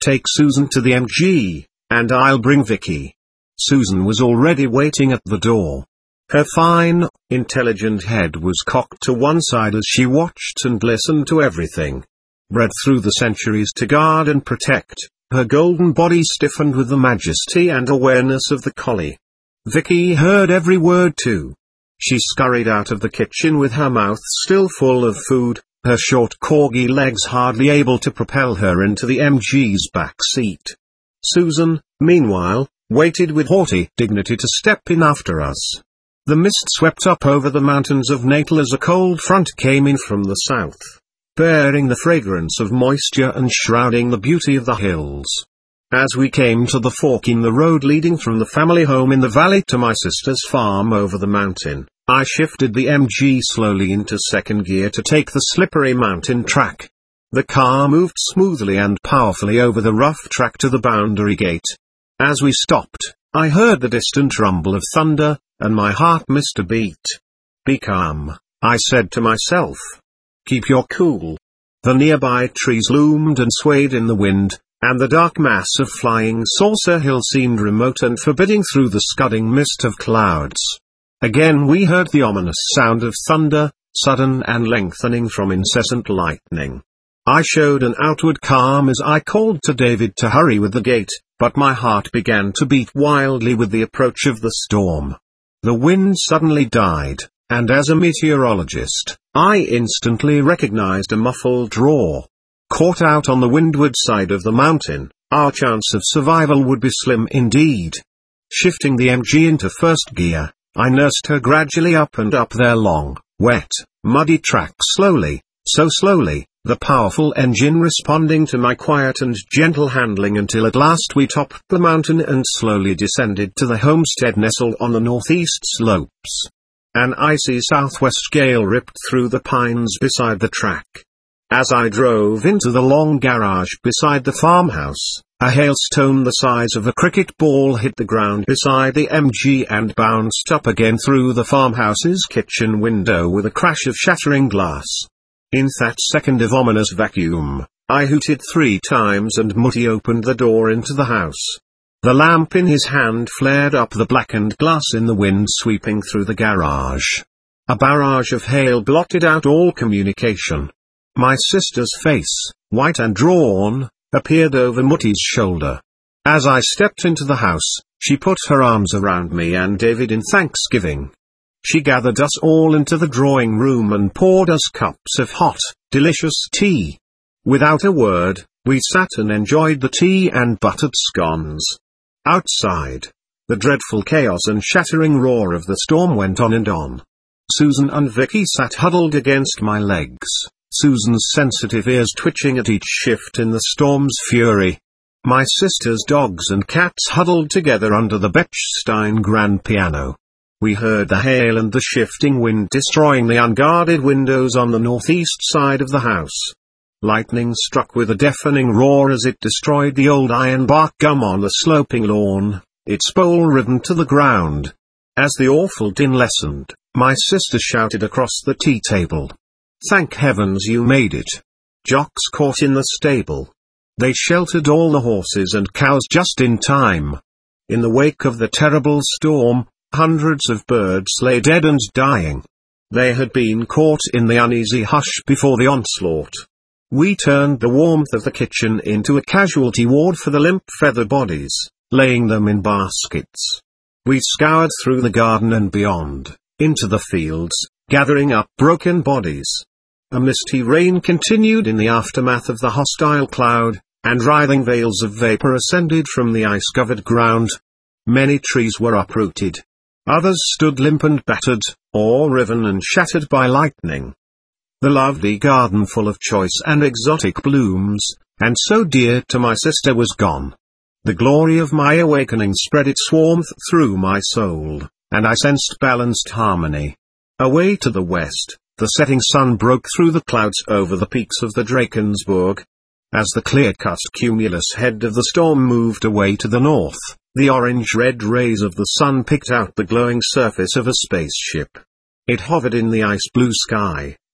Take Susan to the MG, and I'll bring Vicky." Susan was already waiting at the door. Her fine, intelligent head was cocked to one side as she watched and listened to everything. Bred through the centuries to guard and protect, her golden body stiffened with the majesty and awareness of the collie. Vicky heard every word too. She scurried out of the kitchen with her mouth still full of food, her short corgi legs hardly able to propel her into the MG's back seat. Susan, meanwhile, waited with haughty dignity to step in after us. The mist swept up over the mountains of Natal as a cold front came in from the south, bearing the fragrance of moisture and shrouding the beauty of the hills. As we came to the fork in the road leading from the family home in the valley to my sister's farm over the mountain, I shifted the MG slowly into second gear to take the slippery mountain track. The car moved smoothly and powerfully over the rough track to the boundary gate. As we stopped, I heard the distant rumble of thunder, and my heart missed a beat. "Be calm," I said to myself. "Keep your cool." The nearby trees loomed and swayed in the wind, and the dark mass of Flying Saucer Hill seemed remote and forbidding through the scudding mist of clouds. Again we heard the ominous sound of thunder, sudden and lengthening from incessant lightning. I showed an outward calm as I called to David to hurry with the gate, but my heart began to beat wildly with the approach of the storm. The wind suddenly died, and as a meteorologist, I instantly recognized a muffled roar. Caught out on the windward side of the mountain, our chance of survival would be slim indeed. Shifting the MG into first gear, I nursed her gradually up and up their long, wet, muddy track slowly, so slowly, the powerful engine responding to my quiet and gentle handling until at last we topped the mountain and slowly descended to the homestead nestled on the northeast slopes. An icy southwest gale ripped through the pines beside the track. As I drove into the long garage beside the farmhouse, a hailstone the size of a cricket ball hit the ground beside the MG and bounced up again through the farmhouse's kitchen window with a crash of shattering glass. In that second of ominous vacuum, I hooted 3 times and Mutty opened the door into the house. The lamp in his hand flared up the blackened glass in the wind sweeping through the garage. A barrage of hail blotted out all communication. My sister's face, white and drawn, appeared over Mutty's shoulder. As I stepped into the house, she put her arms around me and David in thanksgiving. She gathered us all into the drawing room and poured us cups of hot, delicious tea. Without a word, we sat and enjoyed the tea and buttered scones. Outside, the dreadful chaos and shattering roar of the storm went on and on. Susan and Vicky sat huddled against my legs, Susan's sensitive ears twitching at each shift in the storm's fury. My sister's dogs and cats huddled together under the Bechstein grand piano. We heard the hail and the shifting wind destroying the unguarded windows on the northeast side of the house. Lightning struck with a deafening roar as it destroyed the old ironbark gum on the sloping lawn, its bowl ridden to the ground. As the awful din lessened, my sister shouted across the tea table. "Thank heavens you made it. Jock's caught in the stable." They sheltered all the horses and cows just in time. In the wake of the terrible storm, hundreds of birds lay dead and dying. They had been caught in the uneasy hush before the onslaught. We turned the warmth of the kitchen into a casualty ward for the limp feather bodies, laying them in baskets. We scoured through the garden and beyond, into the fields, gathering up broken bodies. A misty rain continued in the aftermath of the hostile cloud, and writhing veils of vapor ascended from the ice-covered ground. Many trees were uprooted. Others stood limp and battered, or riven and shattered by lightning. The lovely garden full of choice and exotic blooms, and so dear to my sister was gone. The glory of my awakening spread its warmth through my soul, and I sensed balanced harmony. Away to the west, the setting sun broke through the clouds over the peaks of the Drakensburg. As the clear-cut cumulus head of the storm moved away to the north, the orange-red rays of the sun picked out the glowing surface of a spaceship. It hovered in the ice-blue sky,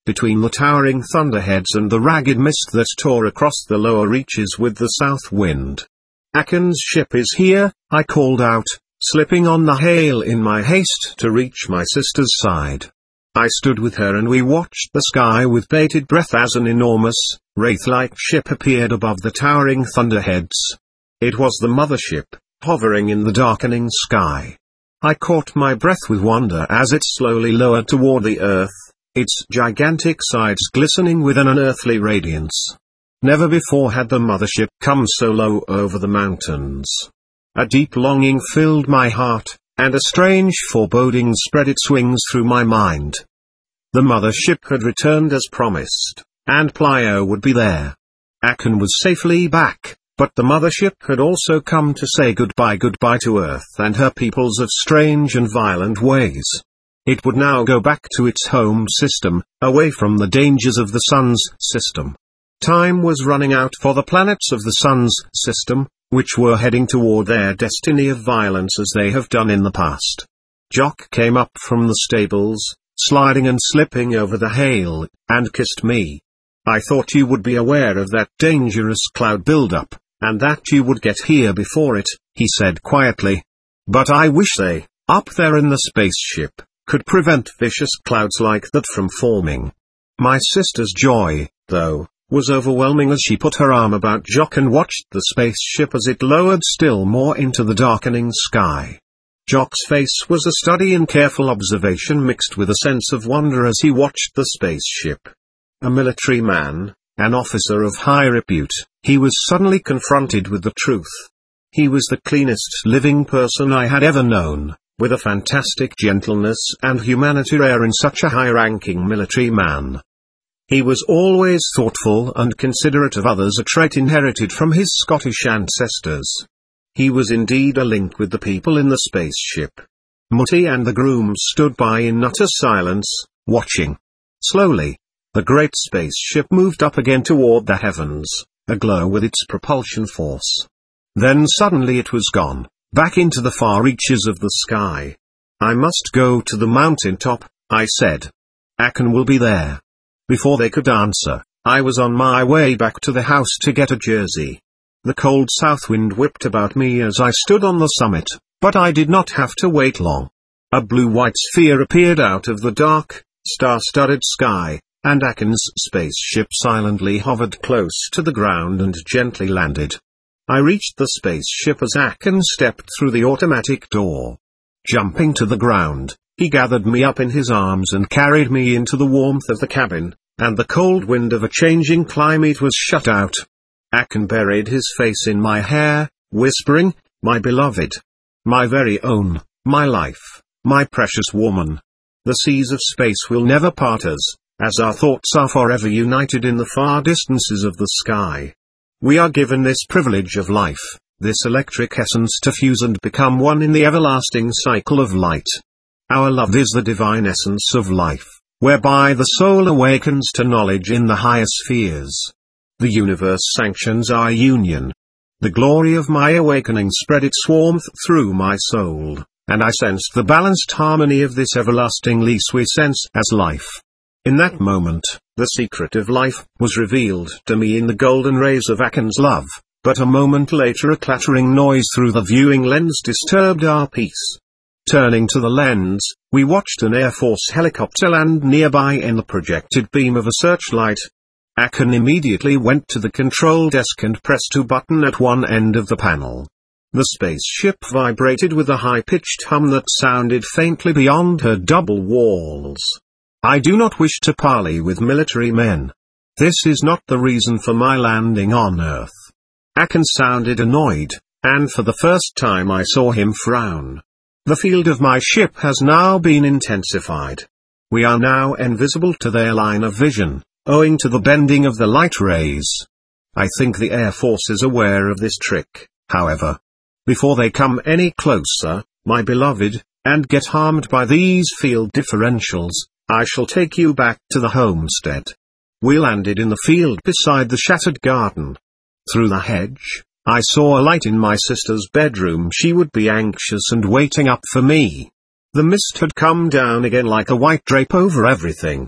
between the towering thunderheads and the ragged mist that tore across the lower reaches with the south wind. "Aken's ship is here," I called out, slipping on the hail in my haste to reach my sister's side. I stood with her and we watched the sky with bated breath as an enormous, wraith-like ship appeared above the towering thunderheads. It was the mothership, hovering in the darkening sky. I caught my breath with wonder as it slowly lowered toward the earth, its gigantic sides glistening with an unearthly radiance. Never before had the mothership come so low over the mountains. A deep longing filled my heart, and a strange foreboding spread its wings through my mind. The mothership had returned as promised, and Plio would be there. Aken was safely back, but the mothership had also come to say goodbye to Earth and her peoples of strange and violent ways. It would now go back to its home system, away from the dangers of the Sun's system. Time was running out for the planets of the Sun's system, which were heading toward their destiny of violence as they have done in the past. Jock came up from the stables, sliding and slipping over the hail, and kissed me. "I thought you would be aware of that dangerous cloud buildup, and that you would get here before it," he said quietly. "But I wish they, up there in the spaceship, could prevent vicious clouds like that from forming." My sister's joy, though, was overwhelming as she put her arm about Jock and watched the spaceship as it lowered still more into the darkening sky. Jock's face was a study in careful observation mixed with a sense of wonder as he watched the spaceship. A military man, an officer of high repute, he was suddenly confronted with the truth. He was the cleanest living person I had ever known, with a fantastic gentleness and humanity rare in such a high-ranking military man. He was always thoughtful and considerate of others, a trait inherited from his Scottish ancestors. He was indeed a link with the people in the spaceship. Mutty and the groom stood by in utter silence, watching. Slowly, the great spaceship moved up again toward the heavens, aglow with its propulsion force. Then suddenly it was gone, back into the far reaches of the sky. "I must go to the mountain top," I said. "Aken will be there." Before they could answer, I was on my way back to the house to get a jersey. The cold south wind whipped about me as I stood on the summit, but I did not have to wait long. A blue-white sphere appeared out of the dark, star-studded sky, and Aken's spaceship silently hovered close to the ground and gently landed. I reached the spaceship as Aken stepped through the automatic door. Jumping to the ground, he gathered me up in his arms and carried me into the warmth of the cabin, and the cold wind of a changing climate was shut out. Aken buried his face in my hair, whispering, "My beloved. My very own, my life, my precious woman. The seas of space will never part us, as our thoughts are forever united in the far distances of the sky. We are given this privilege of life, this electric essence to fuse and become one in the everlasting cycle of light. Our love is the divine essence of life, whereby the soul awakens to knowledge in the higher spheres. The universe sanctions our union. The glory of my awakening spread its warmth through my soul, and I sensed the balanced harmony of this everlasting lease we sense as life. In that moment, the secret of life was revealed to me in the golden rays of Aken's love, but a moment later a clattering noise through the viewing lens disturbed our peace. Turning to the lens, we watched an Air Force helicopter land nearby in the projected beam of a searchlight. Aken immediately went to the control desk and pressed a button at one end of the panel. The spaceship vibrated with a high-pitched hum that sounded faintly beyond her double walls. I do not wish to parley with military men. This is not the reason for my landing on Earth. Aken sounded annoyed, and for the first time I saw him frown. The field of my ship has now been intensified. We are now invisible to their line of vision, owing to the bending of the light rays. I think the Air Force is aware of this trick, however. Before they come any closer, my beloved, and get harmed by these field differentials, I shall take you back to the homestead. We landed in the field beside the shattered garden. Through the hedge, I saw a light in my sister's bedroom. She would be anxious and waiting up for me. The mist had come down again like a white drape over everything.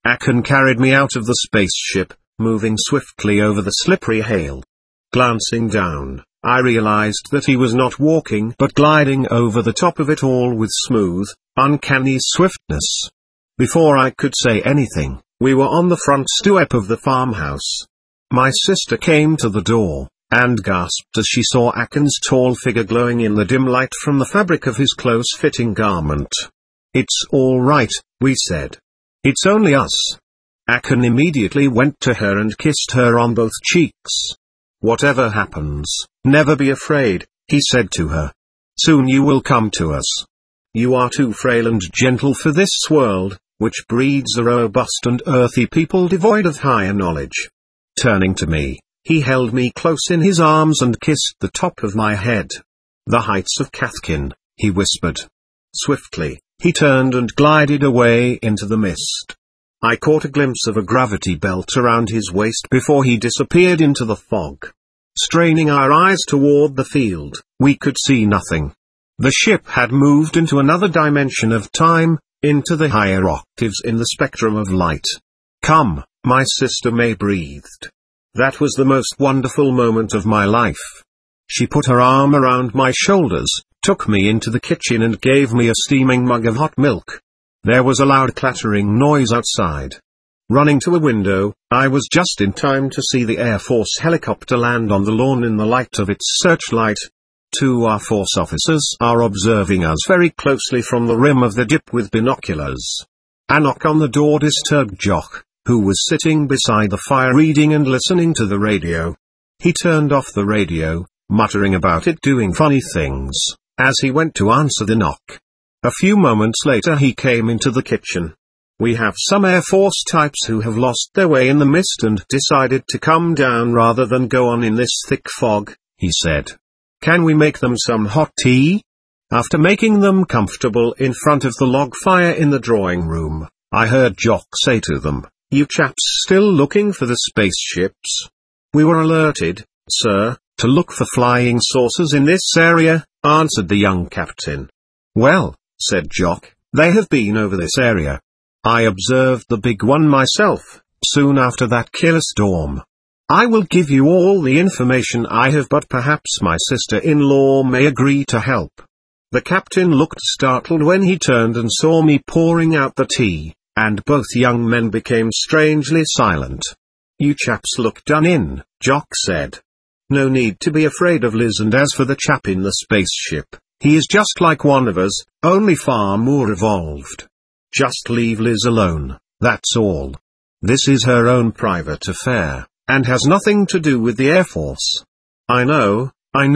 Akan carried me out of the spaceship, moving swiftly over the slippery hail. Glancing down, I realized that he was not walking but gliding over the top of it all with smooth, uncanny swiftness. Before I could say anything, we were on the front stoep of the farmhouse. My sister came to the door, and gasped as she saw Akan's tall figure glowing in the dim light from the fabric of his close-fitting garment. "It's all right," we said. "It's only us." Akan immediately went to her and kissed her on both cheeks. "Whatever happens, never be afraid," he said to her. "Soon you will come to us. You are too frail and gentle for this world, which breeds a robust and earthy people devoid of higher knowledge." Turning to me, he held me close in his arms and kissed the top of my head. "The heights of Cathkin," he whispered. Swiftly, he turned and glided away into the mist. I caught a glimpse of a gravity belt around his waist before he disappeared into the fog. Straining our eyes toward the field, we could see nothing. The ship had moved into another dimension of time, into the higher octaves in the spectrum of light. "Come," my sister May breathed. That was the most wonderful moment of my life. She put her arm around my shoulders, took me into the kitchen and gave me a steaming mug of hot milk. There was a loud clattering noise outside. Running to a window, I was just in time to see the Air Force helicopter land on the lawn in the light of its searchlight. Two Air Force officers are observing us very closely from the rim of the jeep with binoculars. A knock on the door disturbed Jock, who was sitting beside the fire reading and listening to the radio. He turned off the radio, muttering about it doing funny things, as he went to answer the knock. A few moments later he came into the kitchen. "We have some Air Force types who have lost their way in the mist and decided to come down rather than go on in this thick fog," he said. "Can we make them some hot tea?" After making them comfortable in front of the log fire in the drawing room, I heard Jock say to them, "You chaps still looking for the spaceships?" "We were alerted, sir, to look for flying saucers in this area," answered the young captain. "Well," said Jock, "they have been over this area. I observed the big one myself, soon after that killer storm. I will give you all the information I have, but perhaps my sister-in-law may agree to help." The captain looked startled when he turned and saw me pouring out the tea, and both young men became strangely silent. "You chaps look done in," Jock said. "No need to be afraid of Liz, and as for the chap in the spaceship, he is just like one of us, only far more evolved. Just leave Liz alone, that's all. This is her own private affair, and has nothing to do with the Air Force. I know,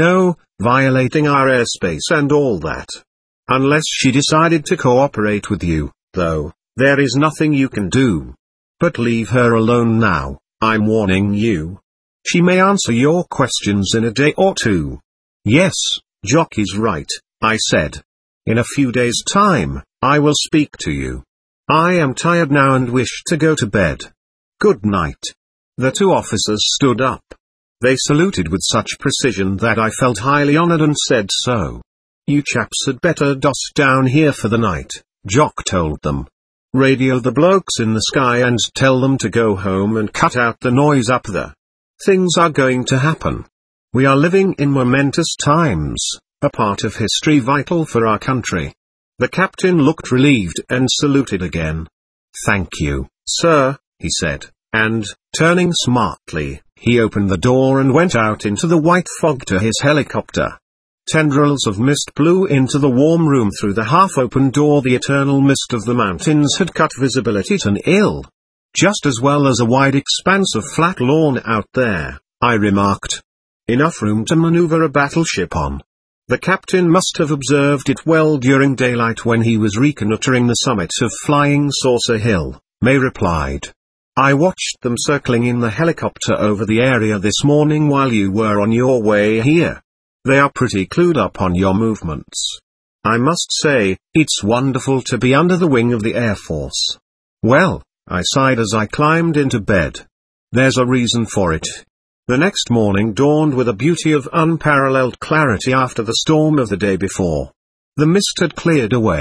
violating our airspace and all that. Unless she decided to cooperate with you, though, there is nothing you can do. But leave her alone now, I'm warning you. She may answer your questions in a day or two." "Yes, Jock is right," I said. "In a few days' time, I will speak to you. I am tired now and wish to go to bed. Good night." The two officers stood up. They saluted with such precision that I felt highly honored and said so. "You chaps had better doss down here for the night," Jock told them. "Radio the blokes in the sky and tell them to go home and cut out the noise up there. Things are going to happen. We are living in momentous times, a part of history vital for our country." The captain looked relieved and saluted again. "Thank you, sir," he said, and, turning smartly, he opened the door and went out into the white fog to his helicopter. Tendrils of mist blew into the warm room through the half-open door. The eternal mist of the mountains had cut visibility to nil. "Just as well as a wide expanse of flat lawn out there," I remarked. "Enough room to maneuver a battleship on." The captain must have observed it well during daylight when he was reconnoitering the summit of Flying Saucer Hill, May replied. "I watched them circling in the helicopter over the area this morning while you were on your way here. They are pretty clued up on your movements. I must say, it's wonderful to be under the wing of the Air Force." "Well," I sighed as I climbed into bed. "There's a reason for it." The next morning dawned with a beauty of unparalleled clarity after the storm of the day before. The mist had cleared away,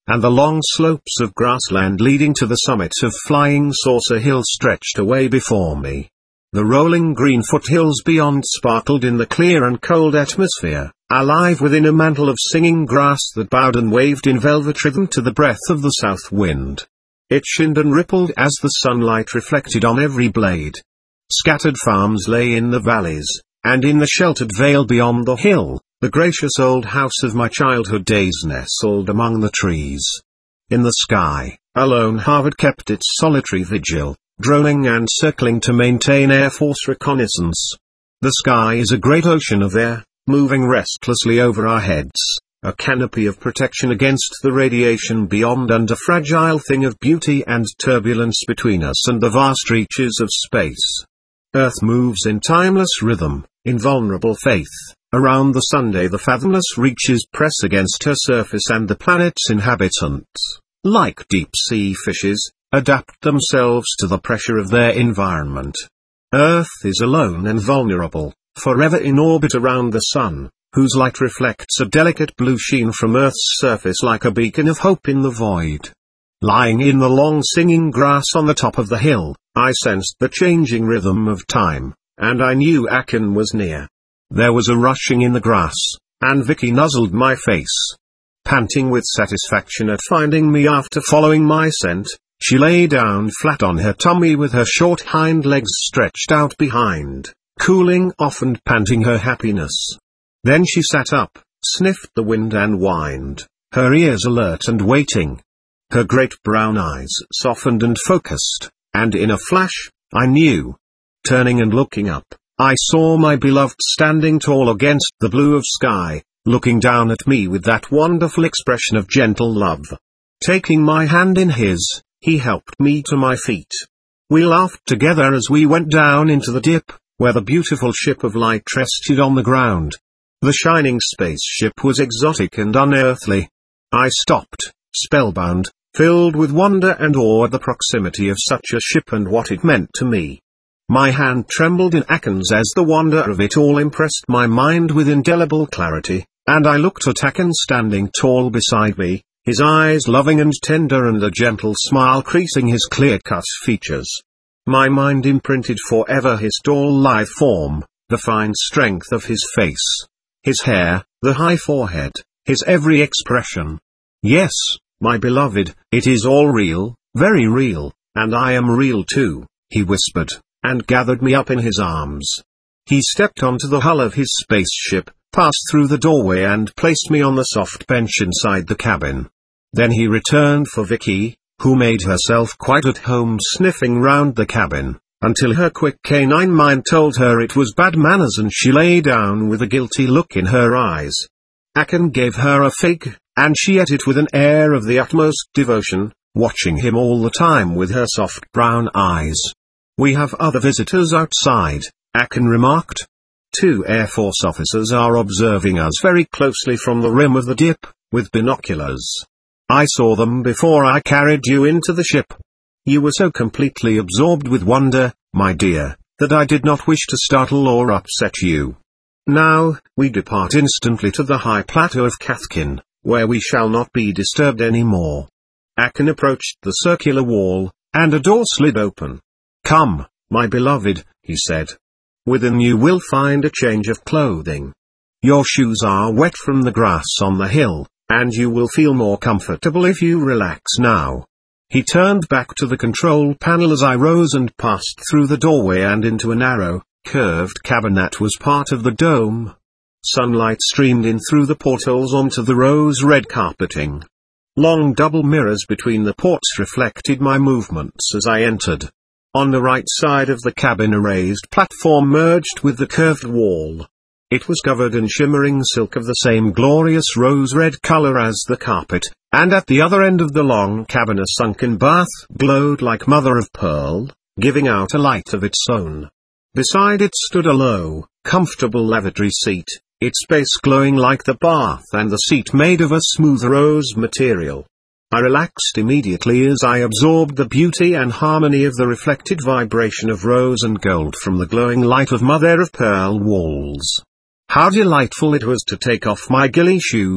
and the long slopes of grassland leading to the summit of Flying Saucer Hill stretched away before me. The rolling green foothills beyond sparkled in the clear and cold atmosphere, alive within a mantle of singing grass that bowed and waved in velvet rhythm to the breath of the south wind. It shinned and rippled as the sunlight reflected on every blade. Scattered farms lay in the valleys, and in the sheltered vale beyond the hill, the gracious old house of my childhood days nestled among the trees. In the sky, a lone Harvard kept its solitary vigil, droning and circling to maintain Air Force reconnaissance. The sky is a great ocean of air, moving restlessly over our heads, a canopy of protection against the radiation beyond and a fragile thing of beauty and turbulence between us and the vast reaches of space. Earth moves in timeless rhythm, in vulnerable faith. Around the Sunday the fathomless reaches press against her surface and the planet's inhabitants, like deep-sea fishes, adapt themselves to the pressure of their environment. Earth is alone and vulnerable, forever in orbit around the sun, whose light reflects a delicate blue sheen from Earth's surface like a beacon of hope in the void. Lying in the long singing grass on the top of the hill, I sensed the changing rhythm of time, and I knew Aken was near. There was a rushing in the grass, and Vicky nuzzled my face. Panting with satisfaction at finding me after following my scent, she lay down flat on her tummy with her short hind legs stretched out behind, cooling off and panting her happiness. Then she sat up, sniffed the wind and whined, her ears alert and waiting. Her great brown eyes softened and focused, and in a flash, I knew. Turning and looking up, I saw my beloved standing tall against the blue of sky, looking down at me with that wonderful expression of gentle love. Taking my hand in his, he helped me to my feet. We laughed together as we went down into the dip, where the beautiful ship of light rested on the ground. The shining spaceship was exotic and unearthly. I stopped, spellbound, filled with wonder and awe at the proximity of such a ship and what it meant to me. My hand trembled in Aken's as the wonder of it all impressed my mind with indelible clarity, and I looked at Aken standing tall beside me, his eyes loving and tender and a gentle smile creasing his clear-cut features. My mind imprinted forever his tall lithe form, the fine strength of his face, his hair, the high forehead, his every expression. Yes, my beloved, it is all real, very real, and I am real too, he whispered, and gathered me up in his arms. He stepped onto the hull of his spaceship, passed through the doorway and placed me on the soft bench inside the cabin. Then he returned for Vicky, who made herself quite at home sniffing round the cabin, until her quick canine mind told her it was bad manners and she lay down with a guilty look in her eyes. Aken gave her a fig, and she ate it with an air of the utmost devotion, watching him all the time with her soft brown eyes. "We have other visitors outside," Aken remarked. "2 Air Force officers are observing us very closely from the rim of the dip, with binoculars. I saw them before I carried you into the ship. You were so completely absorbed with wonder, my dear, that I did not wish to startle or upset you. Now, we depart instantly to the high plateau of Cathkin, where we shall not be disturbed any more." Aken approached the circular wall, and a door slid open. "Come, my beloved," he said. "Within you will find a change of clothing. Your shoes are wet from the grass on the hill, and you will feel more comfortable if you relax now." He turned back to the control panel as I rose and passed through the doorway and into a narrow, curved cabin that was part of the dome. Sunlight streamed in through the portholes onto the rose-red carpeting. Long double mirrors between the ports reflected my movements as I entered. On the right side of the cabin a raised platform merged with the curved wall. It was covered in shimmering silk of the same glorious rose-red color as the carpet, and at the other end of the long cabin a sunken bath glowed like mother of pearl, giving out a light of its own. Beside it stood a low, comfortable lavatory seat, its base glowing like the bath and the seat made of a smooth rose material. I relaxed immediately as I absorbed the beauty and harmony of the reflected vibration of rose and gold from the glowing light of mother of pearl walls. How delightful it was to take off my ghillie shoes,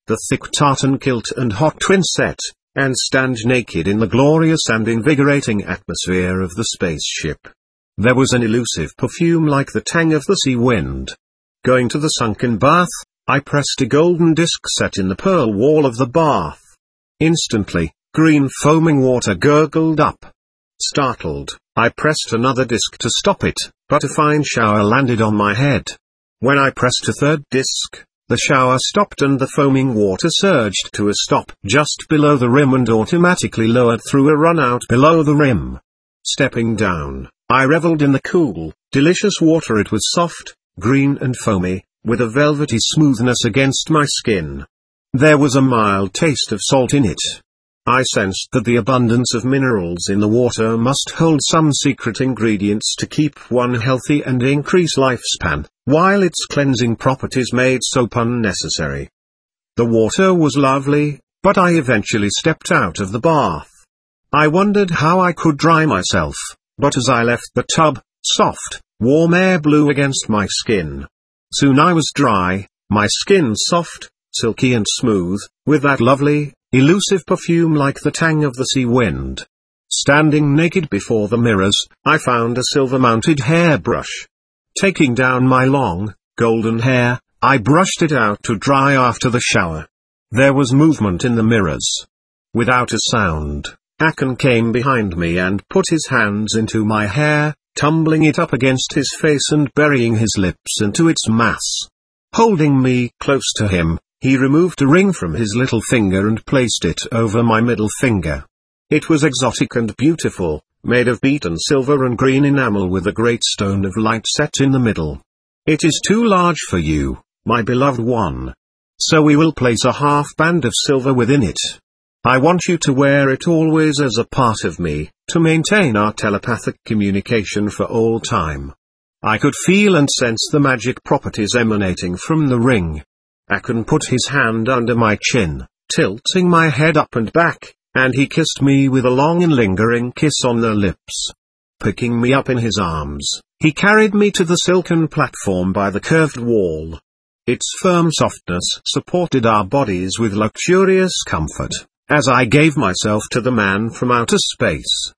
the thick tartan kilt and hot twin set, and stand naked in the glorious and invigorating atmosphere of the spaceship. There was an elusive perfume like the tang of the sea wind. Going to the sunken bath, I pressed a golden disc set in the pearl wall of the bath. Instantly, green foaming water gurgled up. Startled, I pressed another disc to stop it, but a fine shower landed on my head. When I pressed a third disc, the shower stopped and the foaming water surged to a stop just below the rim and automatically lowered through a runout below the rim. Stepping down, I reveled in the cool, delicious water. It was soft, green and foamy, with a velvety smoothness against my skin. There was a mild taste of salt in it. I sensed that the abundance of minerals in the water must hold some secret ingredients to keep one healthy and increase lifespan, while its cleansing properties made soap unnecessary. The water was lovely, but I eventually stepped out of the bath. I wondered how I could dry myself, but as I left the tub, soft, warm air blew against my skin. Soon I was dry, my skin soft, silky and smooth, with that lovely, elusive perfume like the tang of the sea wind. Standing naked before the mirrors, I found a silver-mounted hairbrush. Taking down my long, golden hair, I brushed it out to dry after the shower. There was movement in the mirrors. Without a sound, Akan came behind me and put his hands into my hair, tumbling it up against his face and burying his lips into its mass. Holding me close to him, he removed a ring from his little finger and placed it over my middle finger. It was exotic and beautiful, made of beaten silver and green enamel with a great stone of light set in the middle. It is too large for you, my beloved one. So we will place a half band of silver within it. I want you to wear it always as a part of me, to maintain our telepathic communication for all time. I could feel and sense the magic properties emanating from the ring. Akan put his hand under my chin, tilting my head up and back, and he kissed me with a long and lingering kiss on the lips. Picking me up in his arms, he carried me to the silken platform by the curved wall. Its firm softness supported our bodies with luxurious comfort, as I gave myself to the man from outer space.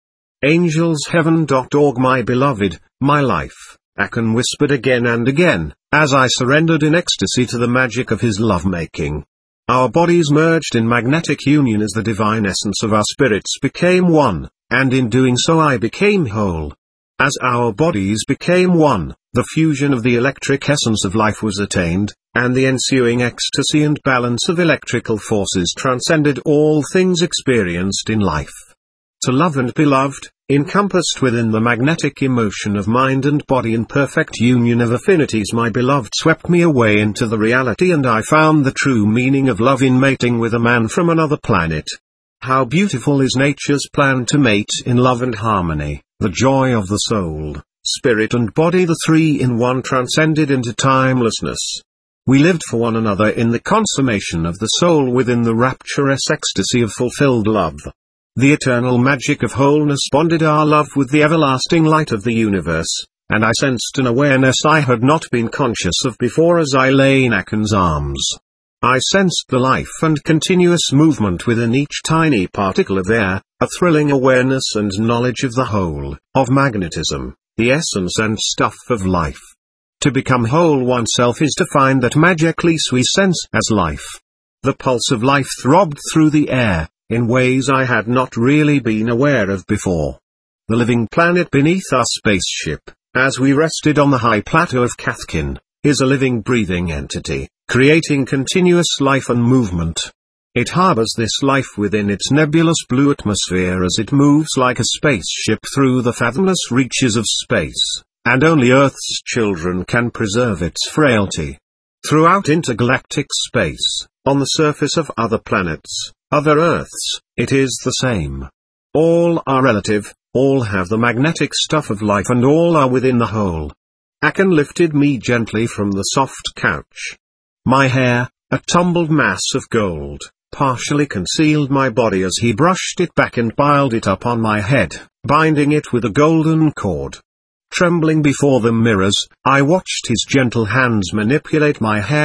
Angelsheaven.org. My beloved, my life, Akan whispered again and again, as I surrendered in ecstasy to the magic of his lovemaking. Our bodies merged in magnetic union as the divine essence of our spirits became one, and in doing so I became whole. As our bodies became one, the fusion of the electric essence of life was attained, and the ensuing ecstasy and balance of electrical forces transcended all things experienced in life. To love and be loved, encompassed within the magnetic emotion of mind and body in perfect union of affinities, my beloved swept me away into the reality, and I found the true meaning of love in mating with a man from another planet. How beautiful is nature's plan to mate in love and harmony, the joy of the soul, spirit and body, the three in one transcended into timelessness. We lived for one another in the consummation of the soul within the rapturous ecstasy of fulfilled love. The eternal magic of wholeness bonded our love with the everlasting light of the universe, and I sensed an awareness I had not been conscious of before as I lay in Akan's arms. I sensed the life and continuous movement within each tiny particle of air, a thrilling awareness and knowledge of the whole, of magnetism, the essence and stuff of life. To become whole oneself is to find that magically we sense as life. The pulse of life throbbed through the air, in ways I had not really been aware of before. The living planet beneath our spaceship, as we rested on the high plateau of Kathkin, is a living breathing entity, creating continuous life and movement. It harbors this life within its nebulous blue atmosphere as it moves like a spaceship through the fathomless reaches of space, and only Earth's children can preserve its frailty. Throughout intergalactic space, on the surface of other planets, other Earths, it is the same. All are relative, all have the magnetic stuff of life, and all are within the whole. Akan lifted me gently from the soft couch. My hair, a tumbled mass of gold, partially concealed my body as he brushed it back and piled it up on my head, binding it with a golden cord. Trembling before the mirrors, I watched his gentle hands manipulate my hair,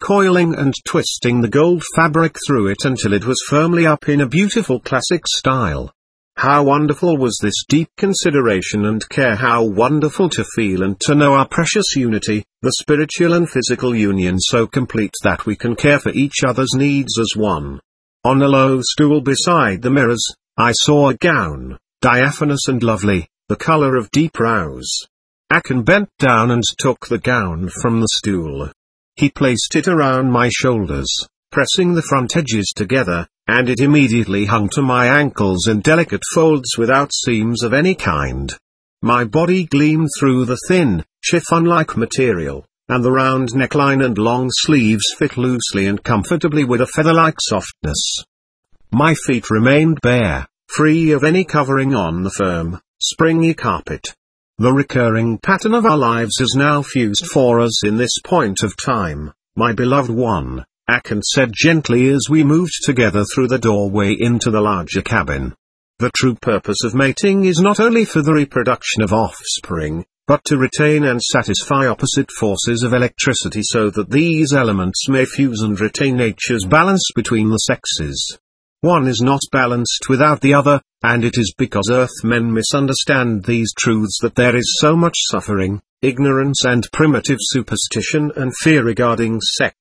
coiling and twisting the gold fabric through it until it was firmly up in a beautiful classic style. How wonderful was this deep consideration and care, how wonderful to feel and to know our precious unity, the spiritual and physical union so complete that we can care for each other's needs as one. On a low stool beside the mirrors, I saw a gown, diaphanous and lovely, the color of deep rose. Akan bent down and took the gown from the stool. He placed it around my shoulders, pressing the front edges together, and it immediately hung to my ankles in delicate folds without seams of any kind. My body gleamed through the thin, chiffon-like material, and the round neckline and long sleeves fit loosely and comfortably with a feather-like softness. My feet remained bare, free of any covering on the firm, springy carpet. The recurring pattern of our lives is now fused for us in this point of time, my beloved one, Akan said gently as we moved together through the doorway into the larger cabin. The true purpose of mating is not only for the reproduction of offspring, but to retain and satisfy opposite forces of electricity so that these elements may fuse and retain nature's balance between the sexes. One is not balanced without the other, and it is because Earthmen misunderstand these truths that there is so much suffering, ignorance and primitive superstition and fear regarding sex.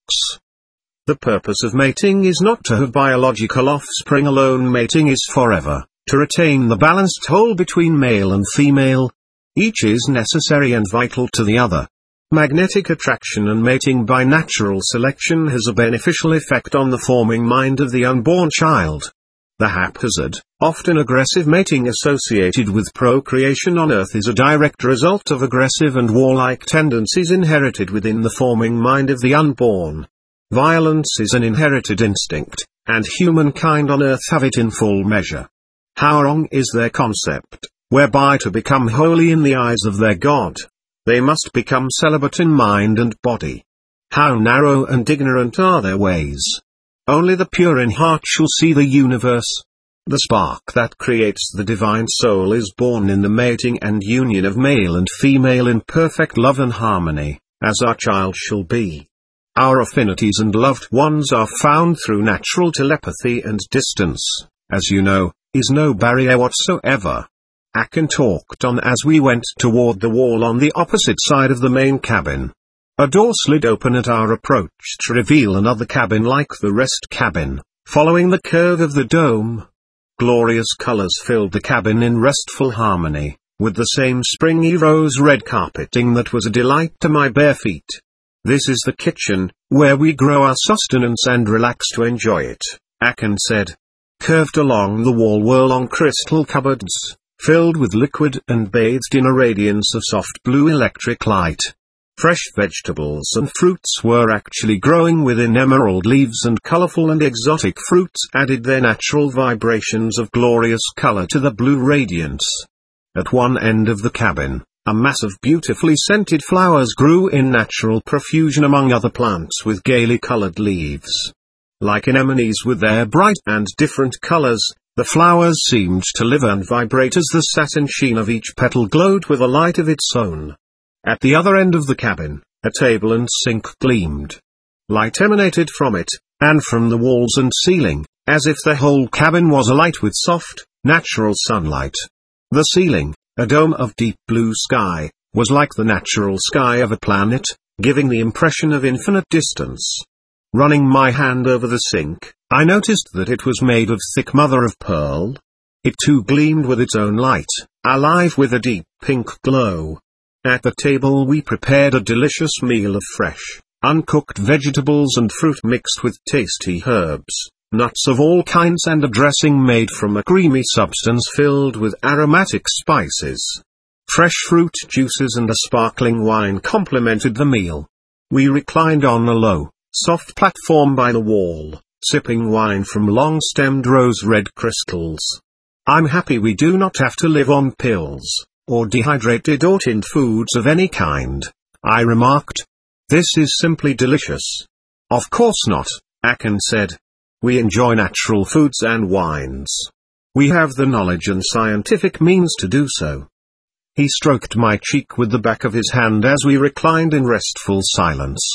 The purpose of mating is not to have biological offspring alone. Mating is forever, to retain the balanced whole between male and female. Each is necessary and vital to the other. Magnetic attraction and mating by natural selection has a beneficial effect on the forming mind of the unborn child. The haphazard, often aggressive mating associated with procreation on Earth is a direct result of aggressive and warlike tendencies inherited within the forming mind of the unborn. Violence is an inherited instinct, and humankind on Earth have it in full measure. How wrong is their concept, whereby to become holy in the eyes of their God, they must become celibate in mind and body. How narrow and ignorant are their ways. Only the pure in heart shall see the universe. The spark that creates the divine soul is born in the mating and union of male and female in perfect love and harmony, as our child shall be. Our affinities and loved ones are found through natural telepathy, and distance, as you know, is no barrier whatsoever. Akan talked on as we went toward the wall on the opposite side of the main cabin. A door slid open at our approach to reveal another cabin like the rest cabin, following the curve of the dome. Glorious colors filled the cabin in restful harmony, with the same springy rose-red carpeting that was a delight to my bare feet. This is the kitchen, where we grow our sustenance and relax to enjoy it, Akan said. Curved along the wall were long crystal cupboards, filled with liquid and bathed in a radiance of soft blue electric light. Fresh vegetables and fruits were actually growing within emerald leaves, and colorful and exotic fruits added their natural vibrations of glorious color to the blue radiance. At one end of the cabin, a mass of beautifully scented flowers grew in natural profusion among other plants with gaily colored leaves. Like anemones with their bright and different colors, the flowers seemed to live and vibrate as the satin sheen of each petal glowed with a light of its own. At the other end of the cabin, a table and sink gleamed. Light emanated from it, and from the walls and ceiling, as if the whole cabin was alight with soft, natural sunlight. The ceiling, a dome of deep blue sky, was like the natural sky of a planet, giving the impression of infinite distance. Running my hand over the sink, I noticed that it was made of thick mother of pearl. It too gleamed with its own light, alive with a deep pink glow. At the table we prepared a delicious meal of fresh, uncooked vegetables and fruit mixed with tasty herbs, nuts of all kinds, and a dressing made from a creamy substance filled with aromatic spices. Fresh fruit juices and a sparkling wine complemented the meal. We reclined on a low, soft platform by the wall, sipping wine from long-stemmed rose-red crystals. I'm happy we do not have to live on pills, or dehydrated or tinned foods of any kind, I remarked. This is simply delicious. Of course not, Akan said. We enjoy natural foods and wines. We have the knowledge and scientific means to do so. He stroked my cheek with the back of his hand as we reclined in restful silence.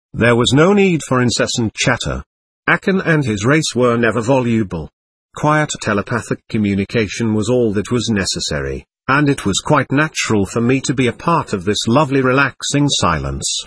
There was no need for incessant chatter. Akan and his race were never voluble. Quiet telepathic communication was all that was necessary, and it was quite natural for me to be a part of this lovely relaxing silence.